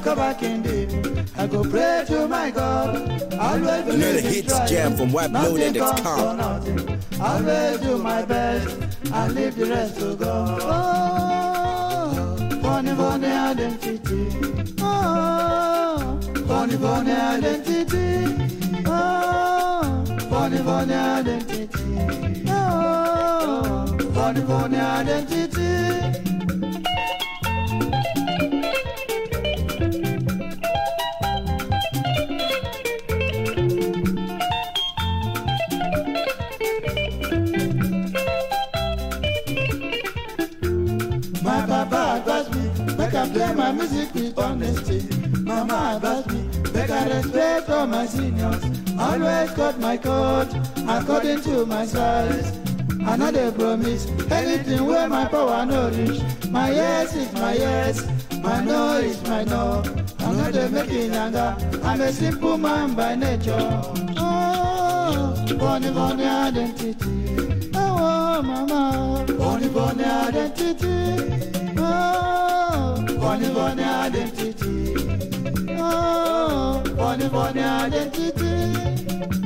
come back in deep. I go pray to my God. Always believe Another in hits trying. jam from Nothing comes for WhiteBlood.com. nothing. Always do my best and leave the rest to God. Oh, funny, funny identity. Oh, funny, funny identity. Oh, funny, funny identity. Oh, funny, funny identity. My papa advised me, make I play my music with honesty. Mama advised me, make I respect all my seniors. Always cut my coat according to my size. I know they promise anything where my power no reach. My yes is my yes, my no is my no. I'm not a making anger, I'm a simple man by nature. Oh, funny, funny identity. Oh, mama, funny, funny identity. Oh, funny, funny identity. Oh, funny, funny identity.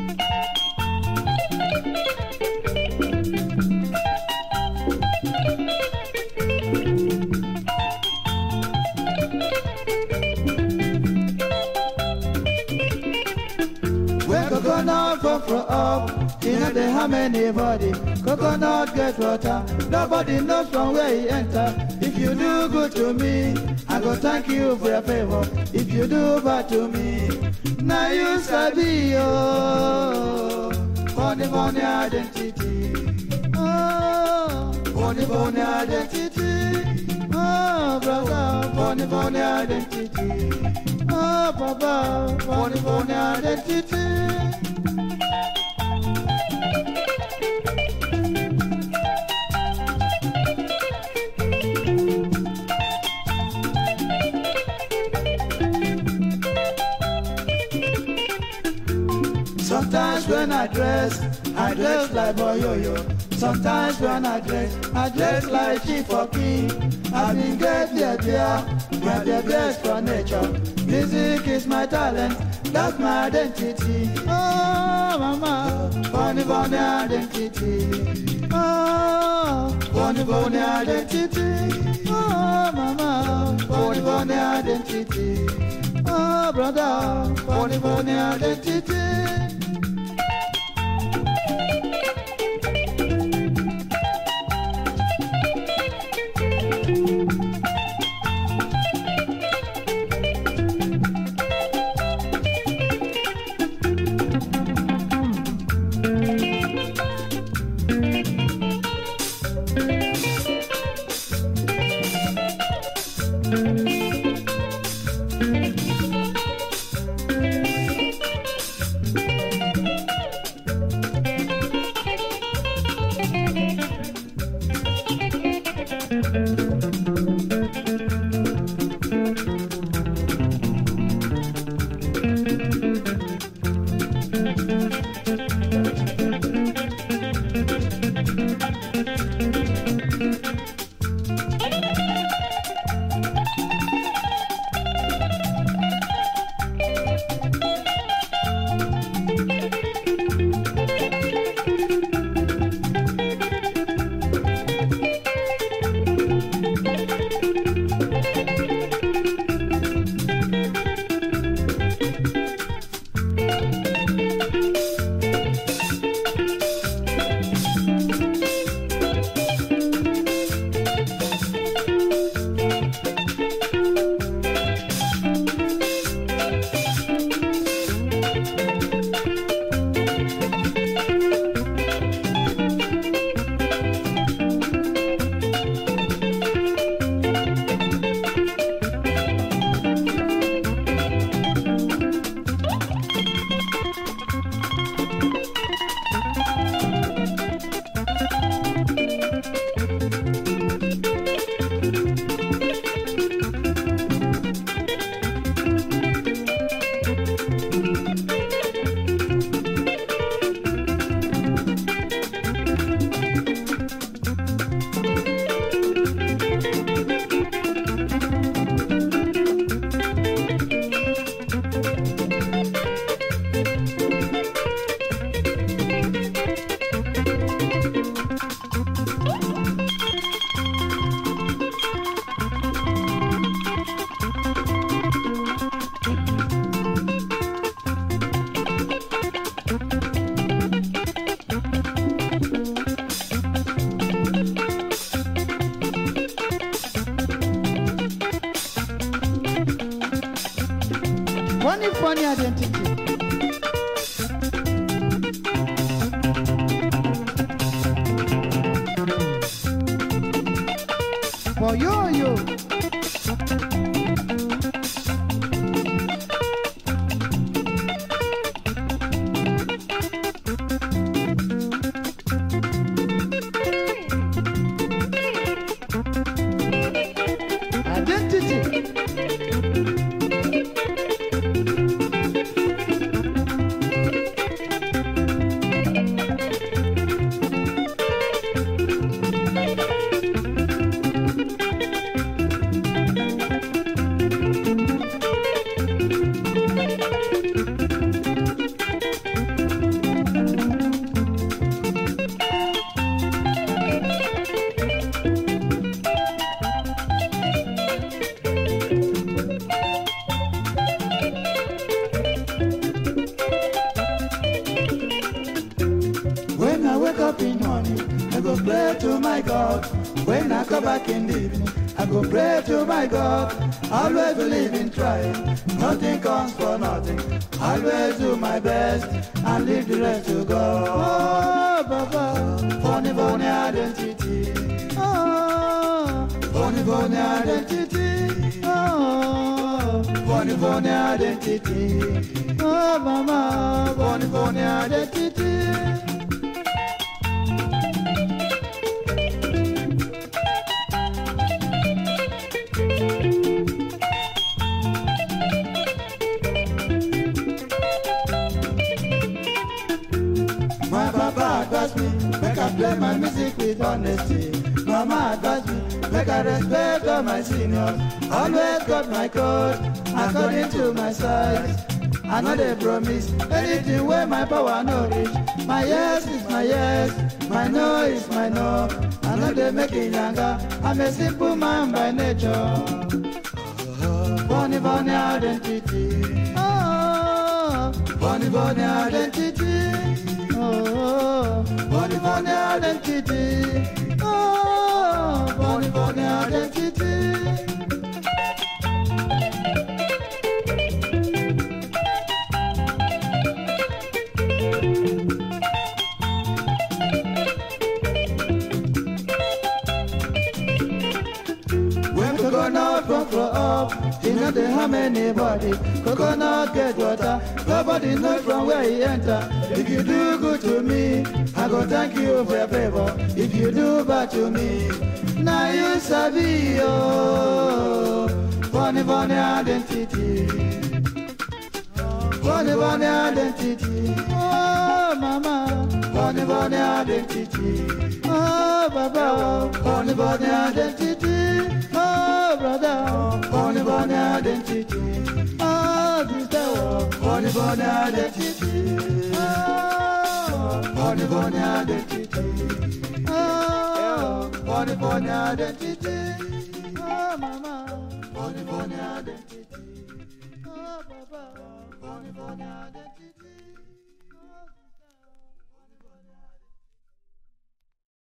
When coconut come from up, you know they harm anybody. Coconut get water, nobody knows from where he enter. If you do good to me, I go thank you for your favor. If you do bad to me, now you sabi oh, funny, funny identity. Oh, funny, funny identity. Oh, brother, funny, funny identity. Oh, Papa, funny, funny identity. Sometimes when I dress like Boyoyo. Sometimes when I dress like Chief or King. I been get my best for nature. Music is my talent, that's my identity. Oh, mama, funny, funny identity. Oh, funny, funny identity. Oh, mama, funny, funny identity. Oh, brother, funny, funny identity. funny identity. For yo. When I wake up in the morning, I go pray to my God. When I come back in the evening, I go pray to my God. Always believe in trying, nothing comes for nothing. Always do my best and leave the rest to God. Oh, Baba, funny identity. Oh, funny identity. Oh, funny identity. Oh, Mama, funny identity. My papa advised me, make I play my music with honesty. Mama advised me, make I respect all my seniors. Always got my code, according to my size. I know they promise anything where my power no reach. My yes is my yes, my no is my no. I know they make it younger, I'm a simple man by nature. Funny identity. Oh, funny identity. Oh, funny identity. Oh, funny identity. When coconut come flow up, you know they harm anybody. Coconut get water, nobody knows from where he enter. If you do good to me, I go thank you for your favor. If you do bad to me, now you sabi oh. Funny identity. Funny identity. Oh mama, funny identity. Oh baba, funny identity. Oh brother, funny identity. Oh sister, funny identity. Oh, funny identity. Oh, funny identity. Oh mama, funny identity. Oh baba, funny identity. Oh,